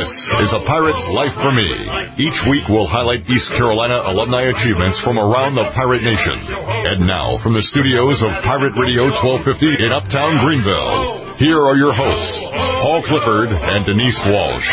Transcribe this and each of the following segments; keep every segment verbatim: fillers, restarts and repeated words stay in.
This is A Pirate's Life for Me. Each week we'll highlight East Carolina alumni achievements from around the Pirate Nation. And now, from the studios of Pirate Radio twelve fifty in Uptown Greenville, here are your hosts, Paul Clifford and Denise Walsh.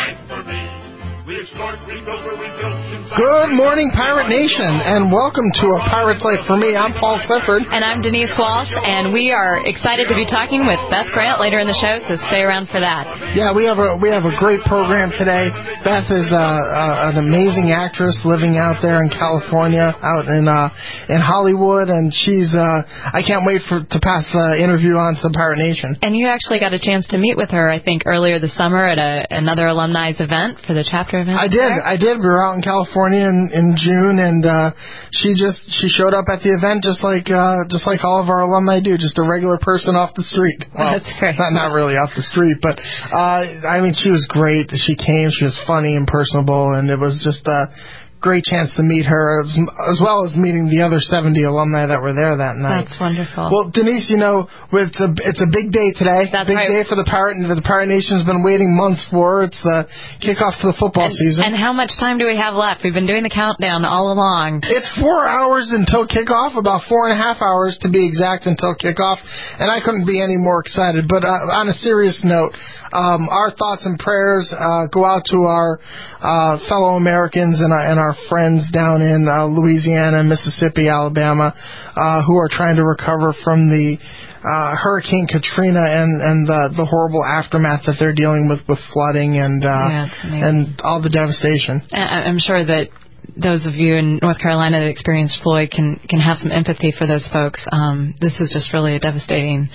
Good morning, Pirate Nation, and welcome to A Pirate's Life for Me. I'm Paul Clifford. And I'm Denise Walsh, and we are excited to be talking with Beth Grant later in the show, so stay around for that. Yeah, we have a we have a great program today. Beth is uh, uh, an amazing actress living out there in California, out in uh, in Hollywood, and she's uh, I can't wait for to pass the interview on to the Pirate Nation. And you actually got a chance to meet with her, I think, earlier this summer at a, another alumni's event for the chapter event. I did, there. I did. We were out in California in, in June, and uh, she just she showed up at the event just like uh, just like all of our alumni do, just a regular person off the street. Well, that's great. Not not really off the street, but uh, I mean, she was great. She came. She was funny and personable, and it was just a great chance to meet her, as, as well as meeting the other seventy alumni that were there that night. That's wonderful. Well, Denise, you know, it's a it's a big day today. That's big right. day for the Pirate the Pirate Nation's been waiting months for. It's the kickoff to the football and, season. And how much time do we have left? We've been doing the countdown all along. It's four hours until kickoff, about four and a half hours to be exact until kickoff, and I couldn't be any more excited. But uh, on a serious note, Um, our thoughts and prayers uh, go out to our uh, fellow Americans and, uh, and our friends down in uh, Louisiana, Mississippi, Alabama, uh, who are trying to recover from the uh, Hurricane Katrina and, and the, the horrible aftermath that they're dealing with with flooding and uh, yeah, and all the devastation. I'm sure that those of you in North Carolina that experienced Floyd can, can have some empathy for those folks. Um, this is just really a devastating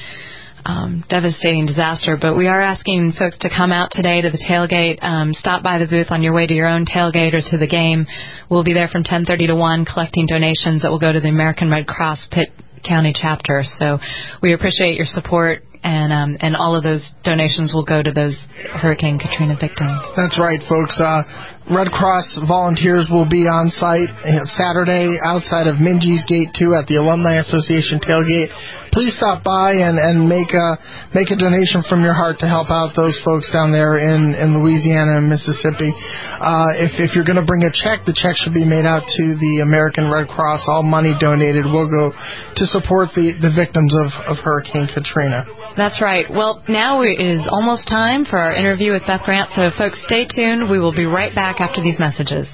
Um, devastating disaster, but we are asking folks to come out today to the tailgate. Um, stop by the booth on your way to your own tailgate or to the game. We'll be there from ten thirty to one collecting donations that will go to the American Red Cross Pitt County chapter. So we appreciate your support, and um, and all of those donations will go to those Hurricane Katrina victims. That's right, folks. Uh, Red Cross volunteers will be on site Saturday outside of Minji's Gate two at the Alumni Association tailgate. Please stop by and, and make a make a donation from your heart to help out those folks down there in, in Louisiana and Mississippi. Uh, if, if you're going to bring a check, the check should be made out to the American Red Cross. All money donated will go to support the, the victims of, of Hurricane Katrina. That's right. Well, now it is almost time for our interview with Beth Grant, so folks, stay tuned. We will be right back after these messages.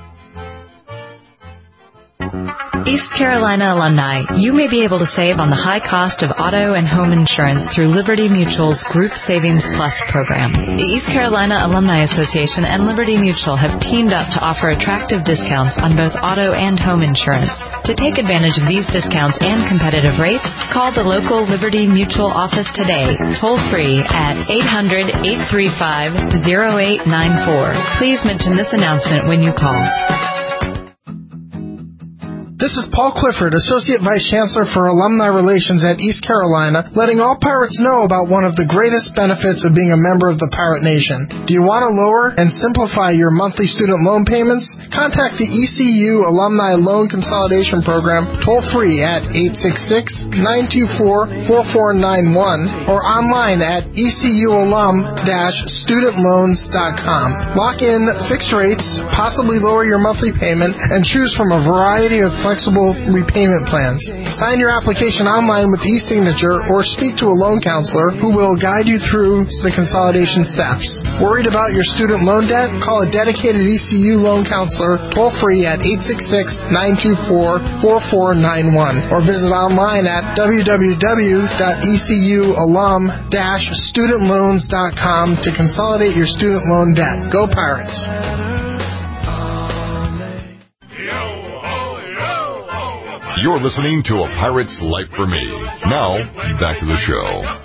East Carolina alumni, you may be able to save on the high cost of auto and home insurance through Liberty Mutual's Group Savings Plus program. The East Carolina Alumni Association and Liberty Mutual have teamed up to offer attractive discounts on both auto and home insurance. To take advantage of these discounts and competitive rates, call the local Liberty Mutual office today, toll free at eight hundred, eight three five, zero eight nine four. Please mention this announcement when you call. This is Paul Clifford, Associate Vice Chancellor for Alumni Relations at East Carolina, letting all Pirates know about one of the greatest benefits of being a member of the Pirate Nation. Do you want to lower and simplify your monthly student loan payments? Contact the E C U Alumni Loan Consolidation Program toll-free at eight six six, nine two four, four four nine one or online at e c u alum dash student loans dot com. Lock in fixed rates, possibly lower your monthly payment, and choose from a variety of flexible repayment plans. Sign your application online with e-signature or speak to a loan counselor who will guide you through the consolidation steps. Worried about your student loan debt? Call a dedicated E C U loan counselor toll-free at eight six six, nine two four, four four nine one or visit online at w w w dot e c u alum dash student loans dot com to consolidate your student loan debt. Go Pirates! You're listening to A Pirate's Life for Me. Now, back to the show.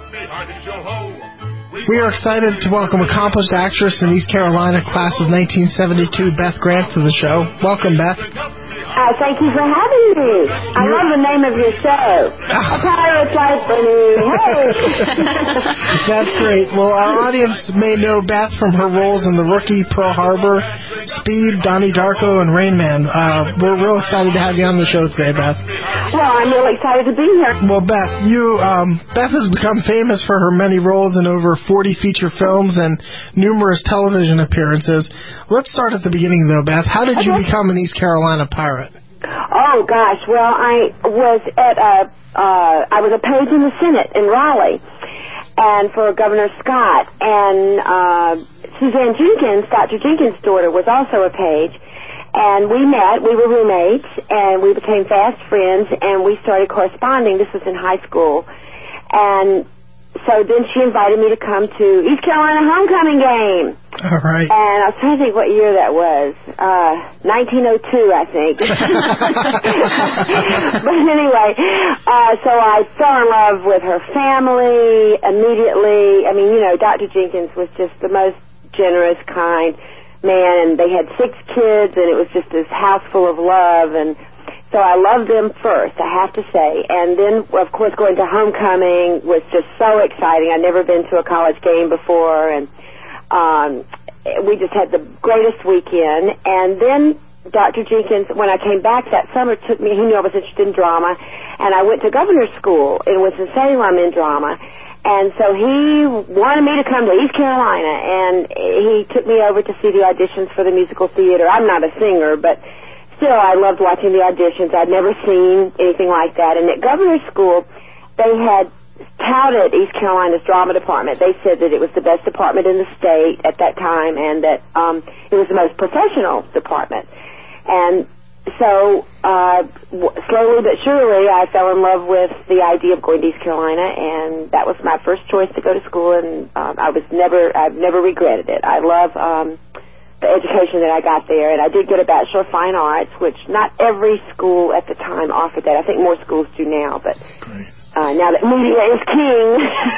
We are excited to welcome accomplished actress in East Carolina, class of nineteen seventy-two, Beth Grant, to the show. Welcome, Beth. Uh, thank you for having me. I You're... love the name of your show. A Pirate's Life for Me. Hey! That's great. Well, our audience may know Beth from her roles in The Rookie, Pearl Harbor, Speed, Donnie Darko, and Rain Man. Uh, we're real excited to have you on the show today, Beth. Well, I'm really excited to be here. Well, Beth, you um, Beth has become famous for her many roles in over forty feature films and numerous television appearances. Let's start at the beginning, though, Beth. How did okay. you become an East Carolina pirate? Oh gosh, well, I was at a uh, I was a page in the Senate in Raleigh, and for Governor Scott, and uh, Suzanne Jenkins, Doctor Jenkins' daughter, was also a page. And we met, we were roommates, and we became fast friends, and we started corresponding. This was in high school. And so then she invited me to come to East Carolina homecoming game. All right. And I was trying to think what year that was. Uh, nineteen oh two, I think. But anyway, uh, so I fell in love with her family immediately. I mean, you know, Doctor Jenkins was just the most generous, kind man, and they had six kids, and it was just this house full of love, and so I loved them first, I have to say. And then, of course, going to homecoming was just so exciting. I'd never been to a college game before, and um, we just had the greatest weekend. And then Doctor Jenkins, when I came back that summer, took me, he knew I was interested in drama, and I went to governor's school in Winston-Salem in drama. And so he wanted me to come to East Carolina, and he took me over to see the auditions for the musical theater. I'm not a singer, but still I loved watching the auditions. I'd never seen anything like that. And at governor's school, they had touted East Carolina's drama department. They said that it was the best department in the state at that time, and that um, it was the most professional department. And so uh, w- slowly but surely, I fell in love with the idea of going to East Carolina, and that was my first choice to go to school. And um, I was never, I've never regretted it. I love um, the education that I got there, and I did get a Bachelor of Fine Arts, which not every school at the time offered that. I think more schools do now, but uh, now that media is king.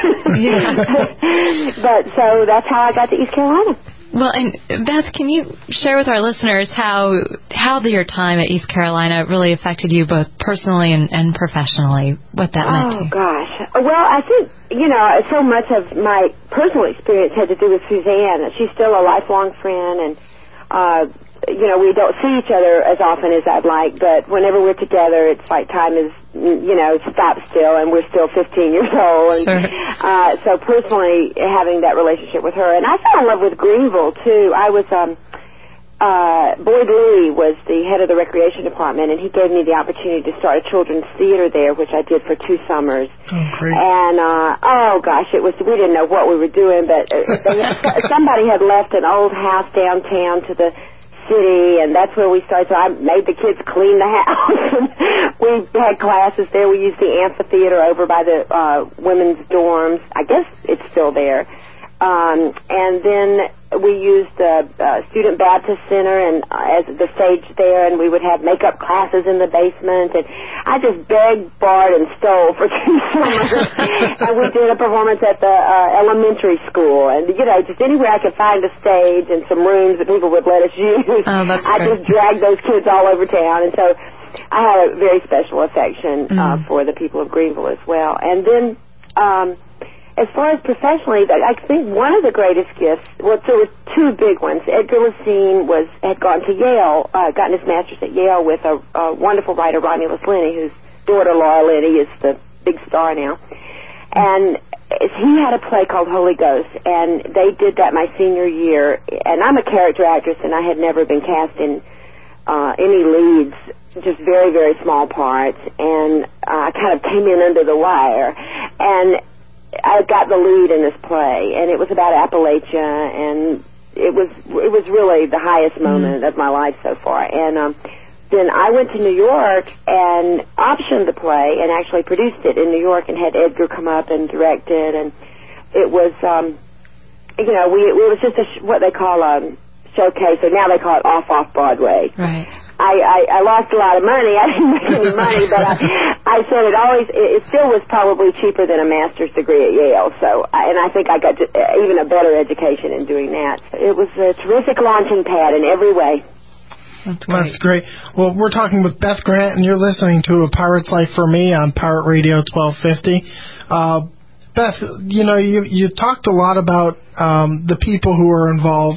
But so that's how I got to East Carolina. Well, and Beth, can you share with our listeners how how your time at East Carolina really affected you both personally and, and professionally, what that meant to you? Oh, gosh. Well, I think, you know, so much of my personal experience had to do with Suzanne. She's still a lifelong friend, and, uh, you know, we don't see each other as often as I'd like, but whenever we're together, it's like time is, you know, stopped still, and we're still fifteen years old. And, sure. uh, so personally, having that relationship with her. And I fell in love with Greenville, too. I was, um, uh, Boyd Lee was the head of the recreation department, and he gave me the opportunity to start a children's theater there, which I did for two summers. Oh, great. And, uh, oh gosh, it was, we didn't know what we were doing, but uh, they, somebody had left an old house downtown to the city, and that's where we started. So I made the kids clean the house. We had classes there. We used the amphitheater over by the uh, women's dorms. I guess it's still there. Um, and then we used the uh, Student Baptist Center and uh, as the stage there, and we would have makeup classes in the basement. And I just begged, borrowed, and stole for two summers. And we did a performance at the uh, elementary school, and you know, just anywhere I could find a stage and some rooms that people would let us use. Oh, that's I great. just dragged those kids all over town, and so I had a very special affection mm. uh, for the people of Greenville as well. And then. Um, As far as professionally, I think one of the greatest gifts, well, there were two big ones. Edgar Lacine was, had gone to Yale, uh, gotten his master's at Yale with a, a wonderful writer, Romulus Linney, whose daughter, Laura Linney, is the big star now. And he had a play called Holy Ghost, and they did that my senior year. And I'm a character actress, and I had never been cast in uh, any leads, just very, very small parts. And uh, I kind of came in under the wire. And I got the lead in this play, and it was about Appalachia, and it was it was really the highest moment mm. of my life so far. And um, then I went to New York and optioned the play and actually produced it in New York and had Edgar come up and direct it. And it was, um, you know, we it was just a sh- what they call a showcase, or now they call it off-off Broadway. Right. I, I, I lost a lot of money. I didn't make any money, but I, I said it always, it, it still was probably cheaper than a master's degree at Yale. So, I, and I think I got to, uh, even a better education in doing that. It was a terrific launching pad in every way. That's great. That's great. Well, we're talking with Beth Grant, and you're listening to A Pirate's Life for Me on Pirate Radio twelve fifty. Uh, Beth, you know, you, you talked a lot about um, the people who are involved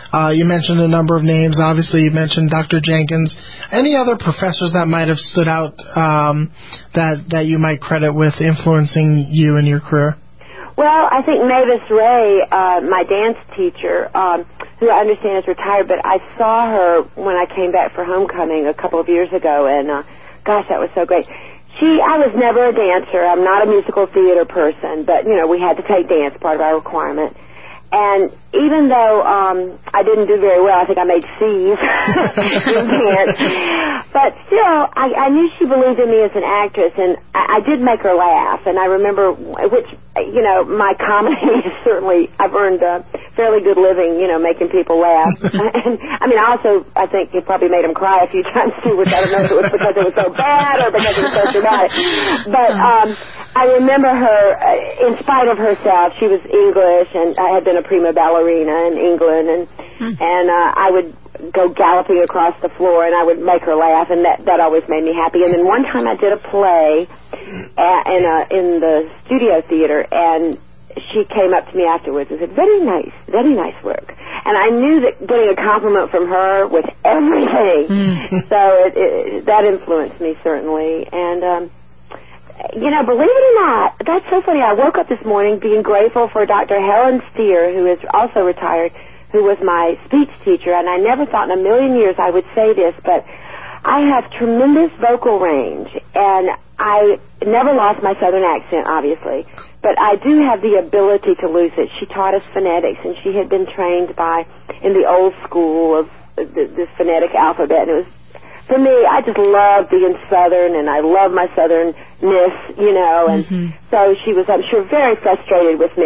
Uh, you mentioned a number of names. Obviously, you mentioned Doctor Jenkins. Any other professors that might have stood out um, that that you might credit with influencing you in your career? Well, I think Mavis Ray, uh, my dance teacher, um, who I understand is retired, but I saw her when I came back for homecoming a couple of years ago, and uh, gosh, that was so great. She, I was never a dancer. I'm not a musical theater person, but, you know, we had to take dance, part of our requirement. And even though um, I didn't do very well, I think I made C's in dance, but still, I, I knew she believed in me as an actress, and I, I did make her laugh. And I remember, which, you know, my comedy is certainly, I've earned a fairly good living, you know, making people laugh. And I mean, I also, I think it probably made them cry a few times too, which I don't know if it was because it was so bad or because it was so dramatic. But um, I remember her, uh, in spite of herself, she was English, and I had been a prima ballerina in England, and hmm. and uh, I would go galloping across the floor, and I would make her laugh, and that that always made me happy. And then one time I did a play at, in a, in the studio theater, and she came up to me afterwards and said, "Very nice, very nice work." And I knew that getting a compliment from her was everything. Mm. So it, it, that influenced me certainly, and. Um, You know, believe it or not, that's so funny. I woke up this morning being grateful for Doctor Helen Steer, who is also retired, who was my speech teacher, and I never thought in a million years I would say this, but I have tremendous vocal range, and I never lost my southern accent, obviously, but I do have the ability to lose it. She taught us phonetics, and she had been trained by, in the old school of the, the phonetic alphabet, and it was, for me, I just love being Southern, and I love my Southernness, you know, and mm-hmm. so she was, I'm sure, very frustrated with me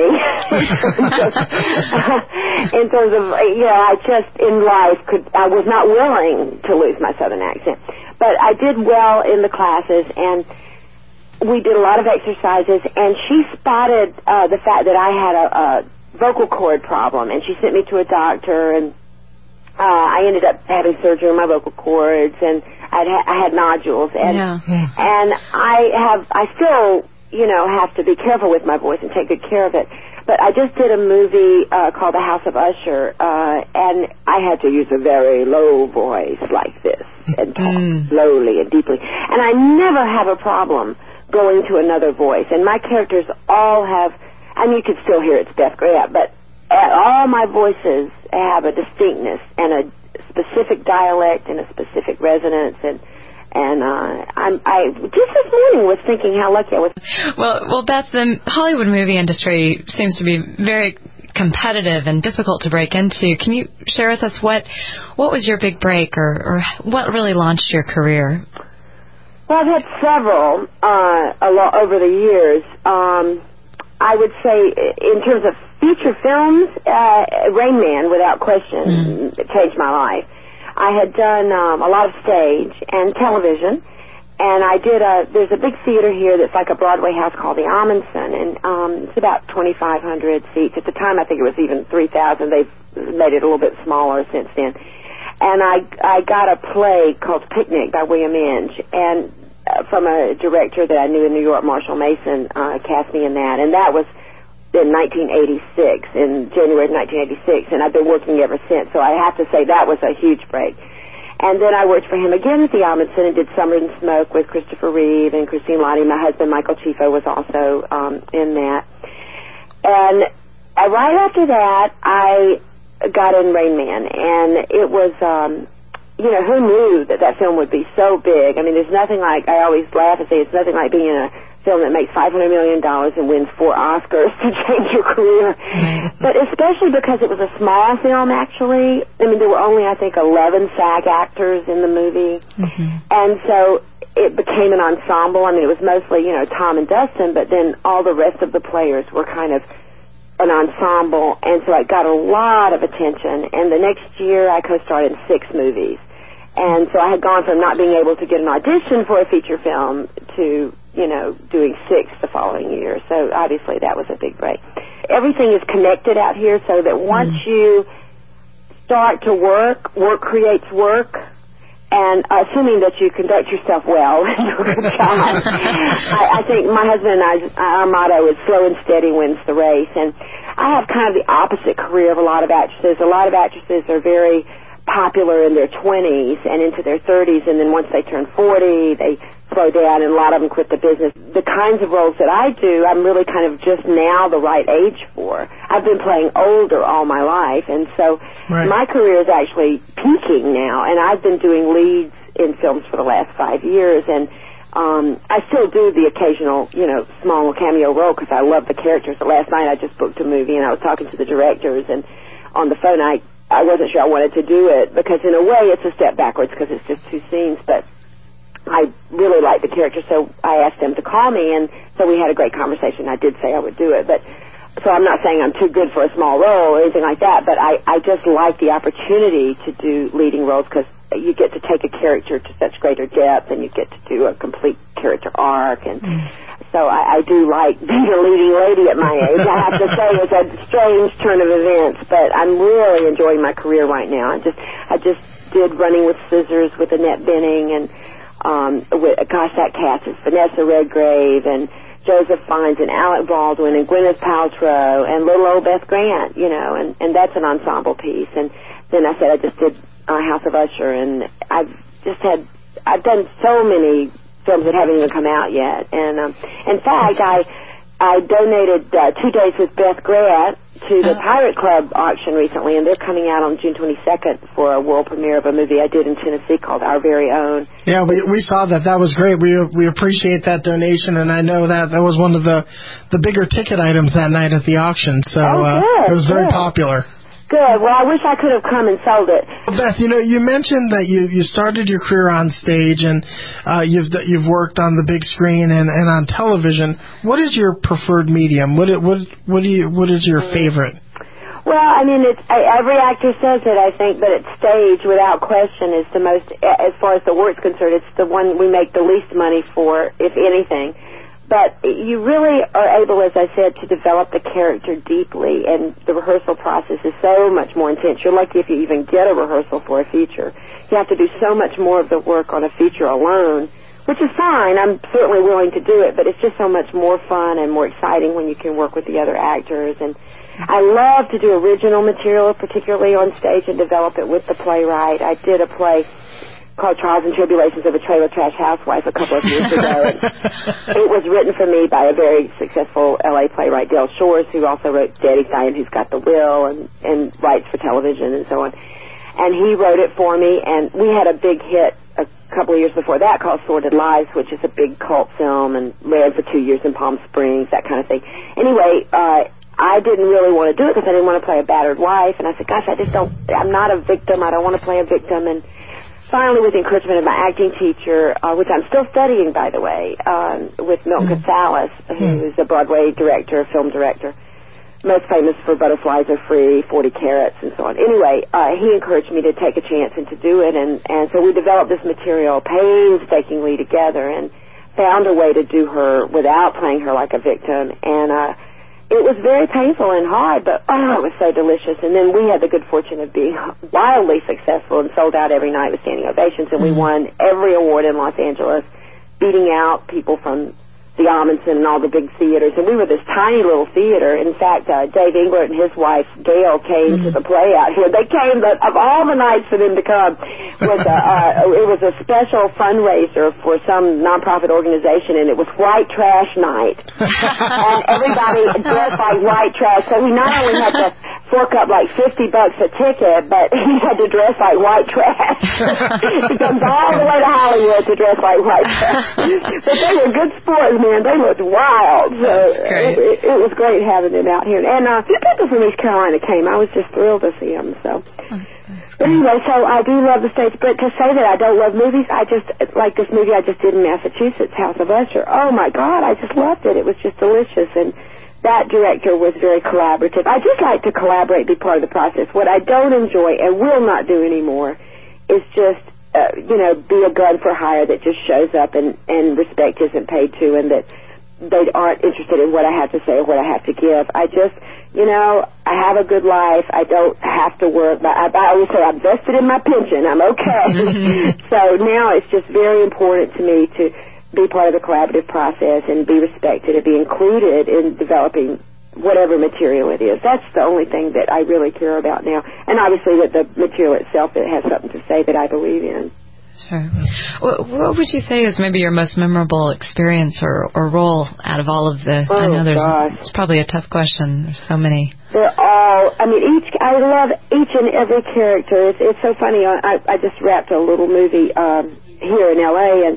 in terms of, you know, I just, in life, could I was not willing to lose my Southern accent. But I did well in the classes, and we did a lot of exercises, and she spotted uh, the fact that I had a, a vocal cord problem, and she sent me to a doctor, and Uh, I ended up having surgery on my vocal cords, and I'd ha- I had nodules, and yeah. and I have I still you know have to be careful with my voice and take good care of it. But I just did a movie uh, called The House of Usher, uh, and I had to use a very low voice like this and talk mm. slowly and deeply, and I never have a problem going to another voice. And my characters all have, I mean, you can still hear it's Beth Grant, but all my voices have a distinctness and a specific dialect and a specific resonance, and and uh, I'm, I just this morning was thinking how lucky I was. Well, well, Beth, the Hollywood movie industry seems to be very competitive and difficult to break into. Can you share with us what what was your big break, or, or what really launched your career? Well, I've had several uh, a lot over the years. Um, I would say, in terms of feature films, uh, Rain Man, without question, mm. changed my life. I had done um, a lot of stage and television, and I did a, there's a big theater here that's like a Broadway house called the Amundsen, and um, it's about twenty-five hundred seats. At the time, I think it was even three thousand. They've made it a little bit smaller since then. And I, I got a play called Picnic by William Inge, and from a director that I knew in New York, Marshall Mason, uh, cast me in that, and that was in nineteen eighty-six, in January of nineteen eighty-six, and I've been working ever since, so I have to say that was a huge break. And then I worked for him again at the Amundsen and did Summer and Smoke with Christopher Reeve and Christine Lottie. My husband, Michael Chifo, was also um, in that. And uh, right after that, I got in Rain Man, and it was... Um, you know, who knew that that film would be so big? I mean, there's nothing like, I always laugh and say, it's nothing like being in a film that makes five hundred million dollars and wins four Oscars to change your career. But especially because it was a small film, actually. I mean, there were only, I think, eleven SAG actors in the movie. Mm-hmm. And so it became an ensemble. I mean, it was mostly, you know, Tom and Dustin, but then all the rest of the players were kind of an ensemble, and so I got a lot of attention, and the next year I co-starred in six movies. And so I had gone from not being able to get an audition for a feature film to, you know, doing six the following year. So obviously that was a big break. Everything is connected out here, so that once mm. you start to work, work creates work, And assuming that you conduct yourself well and do a good job, I, I think my husband and I, our motto is slow and steady wins the race. And I have kind of the opposite career of a lot of actresses. A lot of actresses are very popular in their twenties and into their thirties, and then once they turn forty, they slow down, and a lot of them quit the business. The kinds of roles that I do, I'm really kind of just now the right age for. I've been playing older all my life, and so right. my career is actually peaking now, and I've been doing leads in films for the last five years, and um, I still do the occasional, you know, small cameo role because I love the characters. But last night I just booked a movie, and I was talking to the directors, and on the phone I, I wasn't sure I wanted to do it because in a way it's a step backwards because it's just two scenes, but I really liked the character, so I asked them to call me, and so we had a great conversation. I did say I would do it, but so I'm not saying I'm too good for a small role or anything like that, but I, I just like the opportunity to do leading roles because you get to take a character to such greater depth, and you get to do a complete character arc, and mm. so I, I do like being a leading lady at my age. I have to say it's a strange turn of events, but I'm really enjoying my career right now. I just I just did Running with Scissors with Annette Bening, and Um, with, gosh, that cast is Vanessa Redgrave and Joseph Fiennes and Alec Baldwin and Gwyneth Paltrow and little old Beth Grant, you know, and, and that's an ensemble piece. And then I said I just did uh, House of Usher, and I've just had, I've done so many films that haven't even come out yet. And um, in fact, I I donated uh, two days with Beth Grant to the Pirate Club auction recently, and they're coming out on June twenty-second for a world premiere of a movie I did in Tennessee called Our Very Own. Yeah, we we saw that. That was great. We we appreciate that donation, and I know that that was one of the, the bigger ticket items that night at the auction, so oh, uh, good, it was very good. popular. Good. Well, I wish I could have come and sold it. Beth, you know, you mentioned that you, you started your career on stage, and uh, you've you've worked on the big screen and, and on television. What is your preferred medium? What what what do you what is your favorite? Well, I mean, it's I, every actor says it, I think, but it's stage without question is the most, as far as the work's concerned, it's the one we make the least money for, if anything. But you really are able, as I said, to develop the character deeply, and the rehearsal process is so much more intense. You're lucky if you even get a rehearsal for a feature. You have to do so much more of the work on a feature alone, which is fine. I'm certainly willing to do it, but it's just so much more fun and more exciting when you can work with the other actors. And I love to do original material, particularly on stage, and develop it with the playwright. I did a play called Trials and Tribulations of a Trailer Trash Housewife a couple of years ago. It was written for me by a very successful L A playwright, Dale Shores, who also wrote Daddy's Dying, Who's Got the Will, and, and writes for television and so on. And he wrote it for me, and we had a big hit a couple of years before that called Sordid Lives, which is a big cult film and ran for two years in Palm Springs, that kind of thing. Anyway, uh, I didn't really want to do it because I didn't want to play a battered wife, and I said, gosh, I just don't, I'm not a victim, I don't want to play a victim, and finally, with the encouragement of my acting teacher, uh, which I'm still studying, by the way, um, with Milton mm. Gonzalez, who is a Broadway director, film director, most famous for Butterflies Are Free, forty carats, and so on. Anyway, uh, he encouraged me to take a chance and to do it, and, and so we developed this material painstakingly together and found a way to do her without playing her like a victim, and uh, it was very painful and hard, but oh, it was so delicious. And then we had the good fortune of being wildly successful and sold out every night with standing ovations, and we won every award in Los Angeles, beating out people from the Amundsen and all the big theaters. And we were this tiny little theater. In fact, uh, Dave Englert and his wife, Gail, came mm-hmm. to the play out here. They came, but of all the nights for them to come, was a, uh, it was a special fundraiser for some nonprofit organization, and it was white trash night. And everybody dressed like white trash. So we not only had to fork up like fifty bucks a ticket, but he had to dress like white trash. He comes all the way to Hollywood to dress like white trash. But they were good sports, man. They looked wild. So it, it, it was great having them out here. And uh, the people from East Carolina came. I was just thrilled to see them. So but anyway, so I do love the stage. But to say that I don't love movies, I just, like this movie I just did in Massachusetts, House of Usher. Oh, my God, I just loved it. It was just delicious. And that director was very collaborative. I just like to collaborate, be part of the process. What I don't enjoy and will not do anymore is just, uh, you know, be a gun for hire that just shows up and, and respect isn't paid to, and that they aren't interested in what I have to say or what I have to give. I just, you know, I have a good life. I don't have to work. I, I always say I'm vested in my pension. I'm okay. So now it's just very important to me to be part of the collaborative process and be respected and be included in developing whatever material it is. That's the only thing that I really care about now. And obviously that the material itself, it has something to say that I believe in. Sure. What would you say is maybe your most memorable experience or, or role out of all of the... Oh, I know there's... gosh. It's probably a tough question. There's so many. They're all... I mean, each... I love each and every character. It's, it's so funny. I, I just wrapped a little movie um, here in L A, and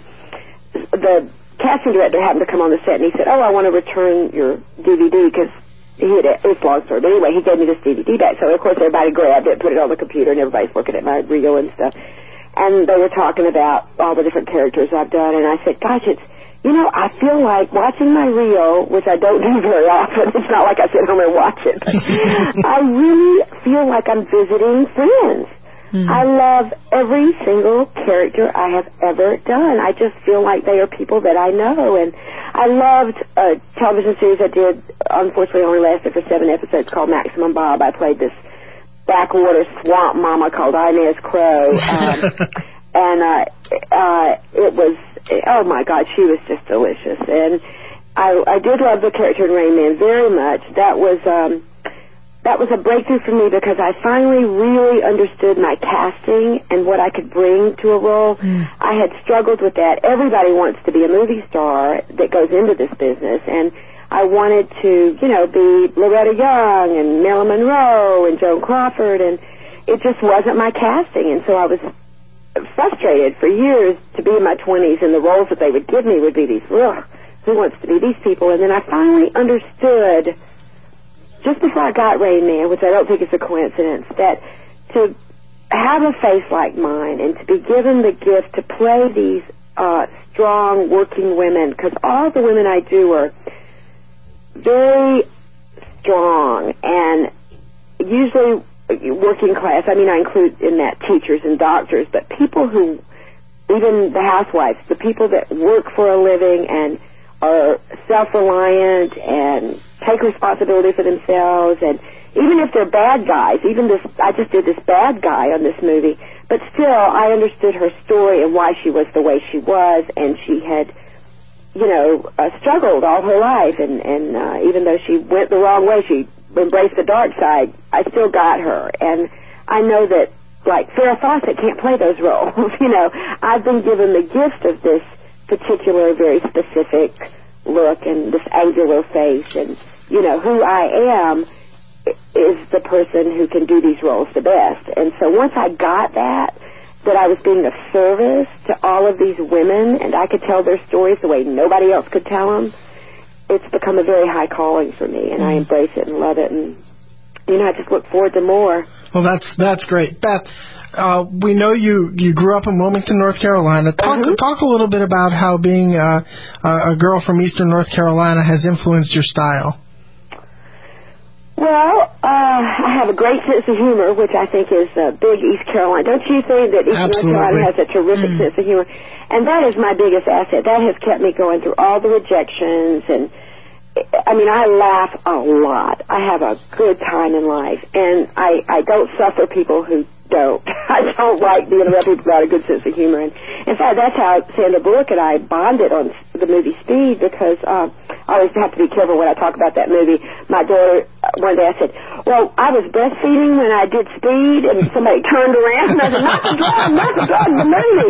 the casting director happened to come on the set, and he said, oh, I want to return your D V D, because he had... It's a long story, but anyway, he gave me this D V D back. So, of course, everybody grabbed it, put it on the computer, and everybody's looking at my reel and stuff. And they were talking about all the different characters I've done, and I said, gosh, it's, you know, I feel like watching my reel, which I don't do very often. It's not like I sit home and watch it. But I really feel like I'm visiting friends. Mm. I love every single character I have ever done. I just feel like they are people that I know. And I loved a television series I did, unfortunately only lasted for seven episodes, called Maximum Bob. I played this backwater swamp mama called Inez Crow, um, and uh, uh, it was, oh my God, she was just delicious. And I, I did love the character in Rain Man very much. That was um, that was a breakthrough for me, because I finally really understood my casting and what I could bring to a role. Mm. I had struggled with that. Everybody wants to be a movie star that goes into this business, and I wanted to, you know, be Loretta Young and Marilyn Monroe and Joan Crawford, and it just wasn't my casting. And so I was frustrated for years to be in my twenties, and the roles that they would give me would be these, ugh, who wants to be these people? And then I finally understood, just before I got Rain Man, which I don't think is a coincidence, that to have a face like mine and to be given the gift to play these uh, strong working women, because all the women I do are very strong and usually working class. I mean, I include in that teachers and doctors, but people who, even the housewives, the people that work for a living and are self-reliant and take responsibility for themselves, and even if they're bad guys, even this, I just did this bad guy on this movie, but still I understood her story and why she was the way she was, and she had, you know, uh, struggled all her life, and, and uh, even though she went the wrong way, she embraced the dark side, I still got her. And I know that, like, Farrah Fawcett can't play those roles, you know. I've been given the gift of this particular, very specific look and this angular face, and, you know, who I am is the person who can do these roles the best. And so once I got that, that I was being of service to all of these women, and I could tell their stories the way nobody else could tell them, it's become a very high calling for me, and mm. I embrace it and love it, and, you know, I just look forward to more. Well, that's that's great. Beth, uh, we know you, you grew up in Wilmington, North Carolina. Talk, mm-hmm. talk a little bit about how being uh, a girl from eastern North Carolina has influenced your style. Well, uh, I have a great sense of humor, which I think is a big East Carolina. Don't you think that East Absolutely. North Carolina has a terrific mm. sense of humor? And that is my biggest asset. That has kept me going through all the rejections, and I mean, I laugh a lot. I have a good time in life, and I, I don't suffer people who don't. I don't like being around people who have a good sense of humor. And in fact, that's how Sandra Bullock and I bonded on the movie Speed, because uh, I always have to be careful when I talk about that movie. My daughter, one day I said, well, I was breastfeeding when I did Speed, and somebody turned around, and I said, not the drug, not the drug, the movie.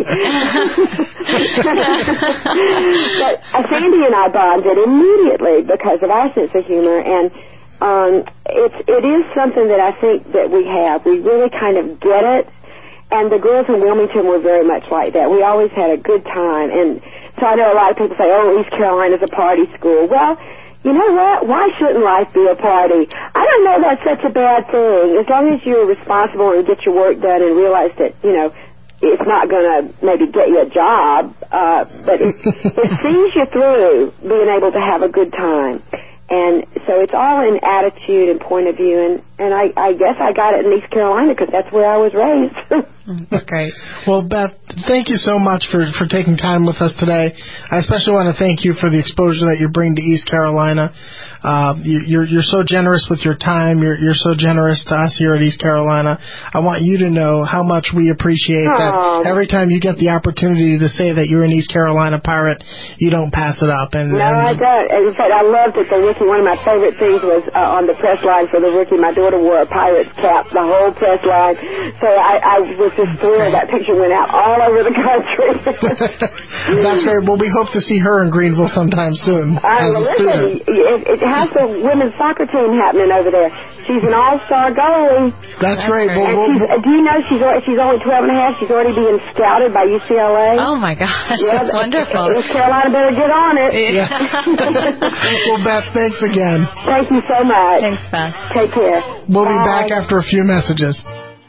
But uh, Sandy and I bonded immediately because of our sense of humor, and Um, it's, it is something that I think that we have. We really kind of get it, and the girls in Wilmington were very much like that. We always had a good time, and so I know a lot of people say, oh, East Carolina's a party school. Well, you know what? Why shouldn't life be a party? I don't know that's such a bad thing. As long as you're responsible and get your work done and realize that, you know, it's not going to maybe get you a job, uh, but it, it sees you through being able to have a good time. And so it's all in attitude and point of view. And, and I, I guess I got it in East Carolina because that's where I was raised. That's great. Well, Beth, thank you so much for, for taking time with us today. I especially want to thank you for the exposure that you bring to East Carolina. Uh, you, you're you're so generous with your time. You're you're so generous to us here at East Carolina. I want you to know how much we appreciate Aww. that. Every time you get the opportunity to say that you're an East Carolina Pirate, you don't pass it up. And, no, and I don't. In fact, I loved it. The rookie. One of my favorite things was uh, on the press line for the rookie. My daughter wore a Pirates cap, the whole press line. So I, I was just thrilled. That picture went out all over the country. That's great. Well, we hope to see her in Greenville sometime soon. Uh, as well, a listen, student. it, it has the women's soccer team happening over there. She's an all-star goalie. That's great. Well, And well, she's, well, do you know she's al- she's only twelve and a half? She's already being scouted by U C L A. Oh, my gosh. Yeah, That's wonderful. East Carolina better get on it. yeah. Well, Beth, thanks again. Thank you so much. Thanks, Beth. Take care. We'll be Bye. back after a few messages.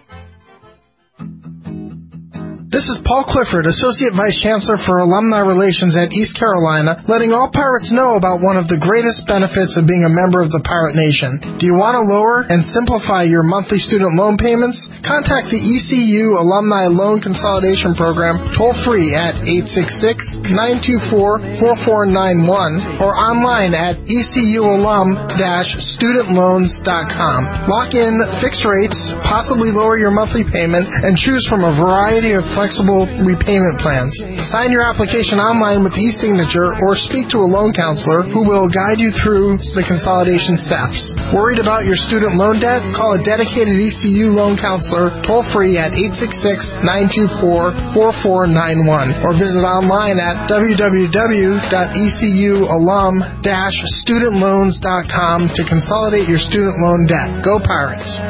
This is Paul Clifford, Associate Vice Chancellor for Alumni Relations at East Carolina, letting all Pirates know about one of the greatest benefits of being a member of the Pirate Nation. Do you want to lower and simplify your monthly student loan payments? Contact the E C U Alumni Loan Consolidation Program toll-free at eight six six, nine two four, four four nine one or online at e c u alum dash student loans dot com. Lock in fixed rates, possibly lower your monthly payment, and choose from a variety of flexible repayment plans. Sign your application online with e-signature or speak to a loan counselor who will guide you through the consolidation steps. Worried about your student loan debt? Call a dedicated E C U loan counselor toll-free at eight six six, nine two four, four four nine one or visit online at w w w dot e c u alum dash student loans dot com to consolidate your student loan debt. Go Pirates!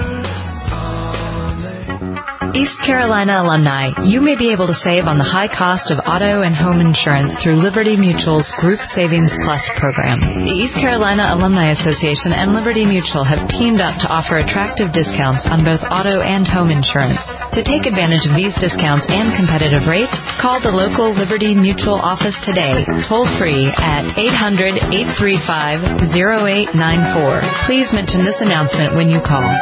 East Carolina alumni, you may be able to save on the high cost of auto and home insurance through Liberty Mutual's Group Savings Plus program. The East Carolina Alumni Association and Liberty Mutual have teamed up to offer attractive discounts on both auto and home insurance. To take advantage of these discounts and competitive rates, call the local Liberty Mutual office today, toll-free at eight hundred, eight three five, zero eight nine four. Please mention this announcement when you call.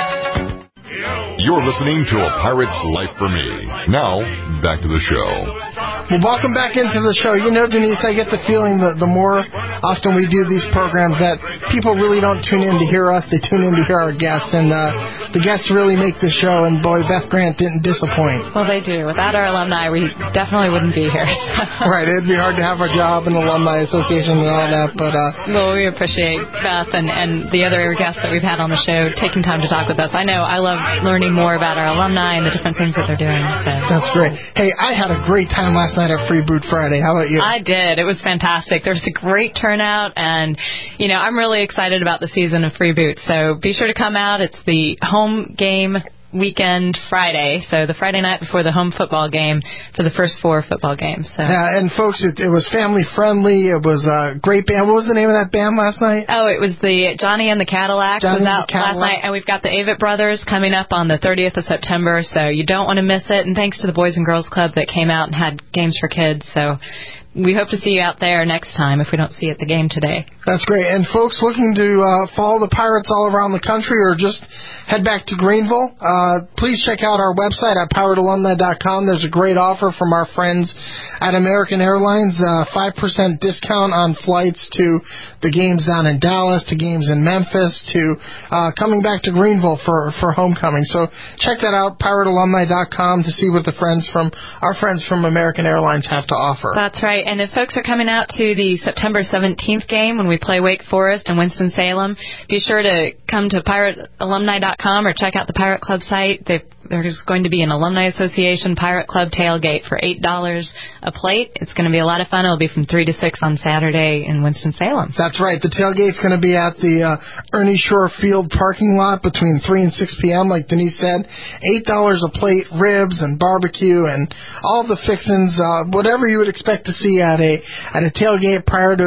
You're listening to A Pirate's Life for Me. Now, back to the show. Well, welcome back into the show. You know, Denise, I get the feeling that the more often we do these programs that people really don't tune in to hear us. They tune in to hear our guests, and uh, the guests really make the show, and boy, Beth Grant didn't disappoint. Well, they do. Without our alumni, we definitely wouldn't be here. Right. It'd be hard to have a job in the Alumni Association and all that, but... Uh, well, we appreciate Beth and, and the other guests that we've had on the show taking time to talk with us. I know I love learning more about our alumni and the different things that they're doing. So. That's great. Hey, I had a great time last night at Free Boot Friday. How about you? I did. It was fantastic. There was a great turnout, and, you know, I'm really excited about the season of Free Boot. So be sure to come out. It's the home game weekend Friday, so the Friday night before the home football game for the first four football games. So. Yeah, and folks, it, it was family friendly. It was a great band. What was the name of that band last night? Oh, it was the Johnny and the Cadillacs Johnny was out and the Cadillacs. last night, and we've got the Avett Brothers coming up on the thirtieth of September, so you don't want to miss it. And thanks to the Boys and Girls Club that came out and had games for kids, so we hope to see you out there next time if we don't see you at the game today. That's great. And folks looking to uh, follow the Pirates all around the country or just head back to Greenville, uh, please check out our website at pirate alumni dot com. There's a great offer from our friends at American Airlines, uh, five percent discount on flights to the games down in Dallas, to games in Memphis, to uh, coming back to Greenville for, for homecoming. So check that out, pirate alumni dot com, to see what the friends from our friends from American Airlines have to offer. That's right. And if folks are coming out to the September seventeenth game when we play Wake Forest and Winston-Salem, be sure to come to pirate alumni dot com or check out the Pirate Club site. They've, there's going to be an Alumni Association Pirate Club tailgate for eight dollars a plate. It's going to be a lot of fun. It'll be from three to six on Saturday in Winston-Salem. That's right. The tailgate's going to be at the uh, Ernie Shore Field parking lot between three and six p.m., like Denise said. eight dollars a plate, ribs and barbecue and all the fixins, uh, whatever you would expect to see at a at a tailgate prior to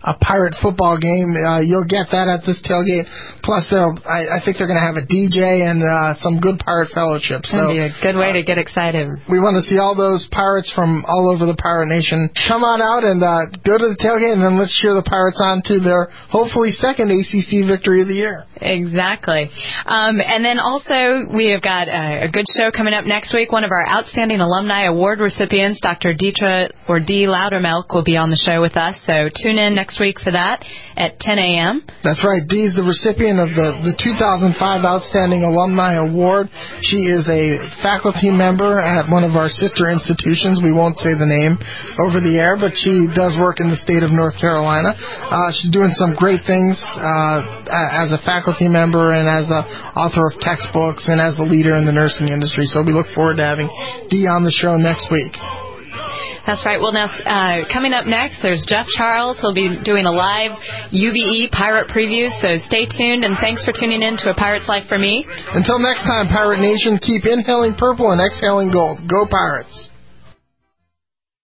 a Pirate football game. Uh, you'll get that at this tailgate. Plus, they'll, I, I think they're going to have a D J and uh, some good Pirate fellowship. So, that'd be a good way uh, to get excited. We want to see all those Pirates from all over the Pirate Nation. Come on out and uh, go to the tailgate, and then let's cheer the Pirates on to their hopefully second A C C victory of the year. Exactly. Um, and then also, we have got a, a good show coming up next week. One of our Outstanding Alumni Award recipients, Doctor Dietra or Dee Loudermilk, will be on the show with us. So tune in next week for that at ten a.m. That's right. Dee is the recipient of the, the two thousand five Outstanding Alumni Award. She is a faculty member at one of our sister institutions. We won't say the name over the air, but she does work in the state of North Carolina. Uh, she's doing some great things uh, as a faculty member and as an author of textbooks and as a leader in the nursing industry. So we look forward to having Dee on the show next week. That's right. Well, now, uh, coming up next, there's Jeff Charles. He'll be doing a live U B E Pirate preview, so stay tuned, and thanks for tuning in to A Pirate's Life for Me. Until next time, Pirate Nation, keep inhaling purple and exhaling gold. Go Pirates!